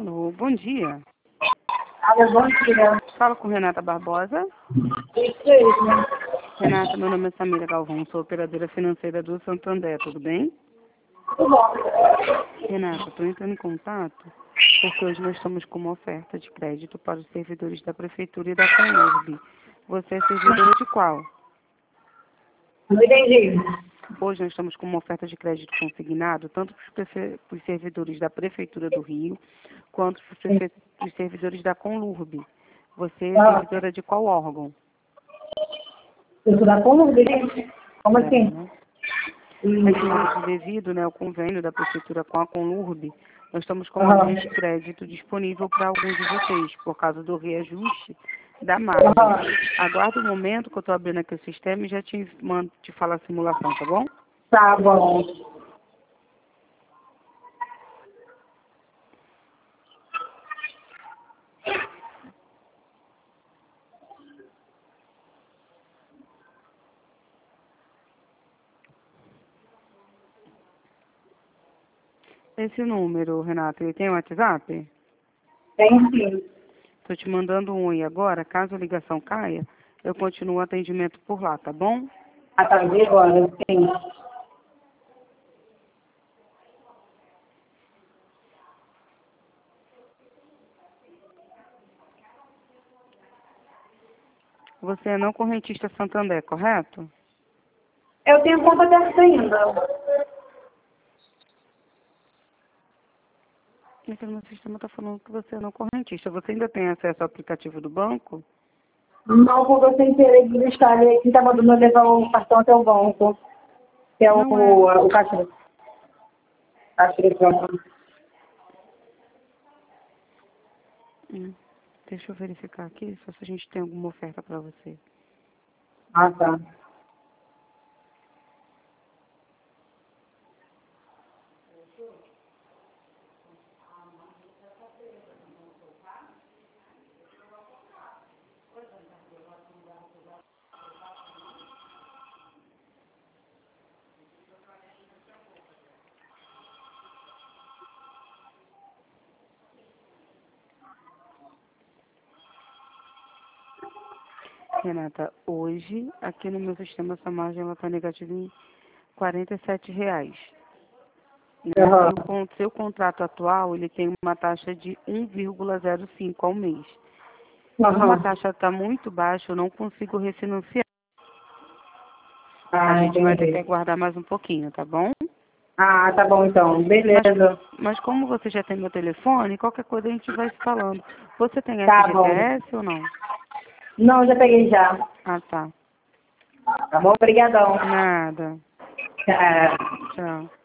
Alô, bom dia. Alô, bom dia. Fala com Renata Barbosa. Isso mesmo. Renata, meu nome é Samira Galvão, sou operadora financeira do Santander, tudo bem? Tudo bom. Renata, estou entrando em contato porque hoje nós estamos com uma oferta de crédito para os servidores da Prefeitura e da Conurb. Você é servidora de qual? Não entendi. Hoje nós estamos com uma oferta de crédito consignado, tanto para os servidores da Prefeitura do Rio, quanto para os servidores da Conurb. Você é servidora de qual órgão? Eu sou da Conurb, gente. Como assim? Né? É que hoje, devido ao convênio da Prefeitura com a Conurb, nós estamos com uma linha de crédito disponível para alguns de vocês, por causa do reajuste da margem. Aguarda um momento que eu estou abrindo aqui o sistema e já te falo a simulação, tá bom? Tá bom. Esse número, Renata, ele tem WhatsApp? Tem sim. Estou te mandando um e agora, caso a ligação caia, eu continuo o atendimento por lá, tá bom? Ah, tá, vi agora. Sim. Você é não correntista Santander, correto? Eu tenho conta aberta ainda. Esse meu sistema está falando que você é não correntista. Você ainda tem acesso ao aplicativo do banco? Não, porque eu sem querer deixar ele aqui, tá mandando eu levar o cartão até o banco. Que é Não é. o caixa. Caixa de banco. Deixa eu verificar aqui só se a gente tem alguma oferta para você. Ah, tá. Renata, hoje, aqui no meu sistema, essa margem está negativa em R$ 47. Né? Uhum. Seu contrato atual, ele tem uma taxa de 1,05 ao mês. Como a taxa está muito baixa, eu não consigo refinanciar. A Ah, gente vai ter que entendi. aguardar mais um pouquinho, tá bom? Ah, tá bom então. Beleza. Mas como você já tem meu telefone, qualquer coisa a gente vai se falando. Você tem Tá bom. FGTS ou não? Não, já peguei já. Ah, tá. Tá bom? Obrigadão. Nada. Tchau. Tchau.